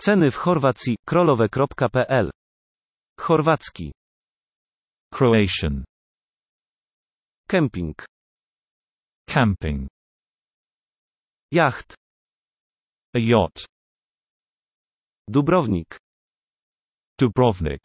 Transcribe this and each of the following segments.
Ceny w Chorwacji, królowe.pl. Chorwacki. Croatian. Kemping. Camping. Jacht. A yacht. Dubrownik. Dubrovnik.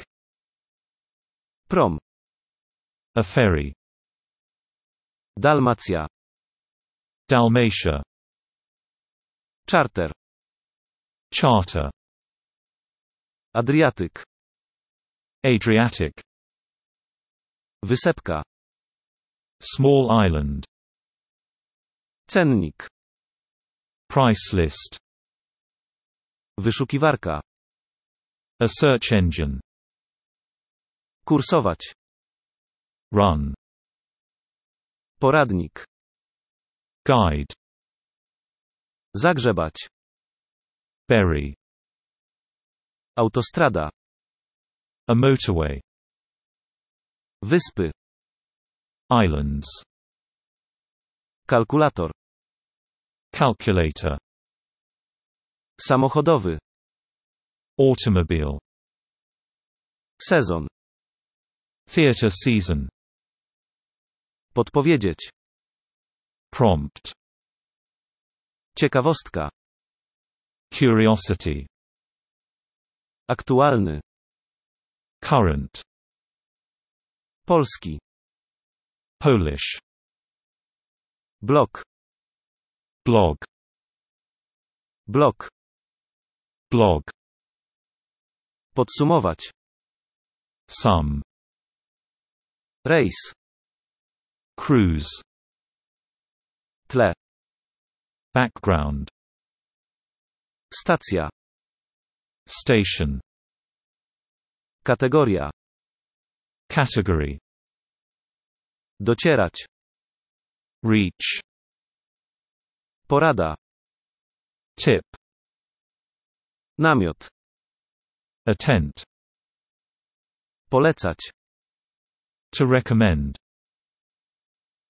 Prom. A ferry. Dalmacja. Dalmatia. Charter. Charter. Adriatyk. Adriatic. Wysepka. Small island. Cennik. Price list. Wyszukiwarka. A search engine. Kursować. Run. Poradnik. Guide. Zagrzebać. Bury. Autostrada. A motorway. Wyspy. Islands. Kalkulator. Calculator. Samochodowy. Automobile. Sezon. Theatre season. Podpowiedzieć. Prompt. Ciekawostka. Curiosity. Aktualny. Current. Polski. Polish. Blok. Blog. Blok. Blog. Podsumować. Sum. Rejs. Cruise. Tle. Background. Stacja. Station. Kategoria. Category. Docierać. Reach. Porada. Tip. Namiot. A tent. Polecać. To recommend.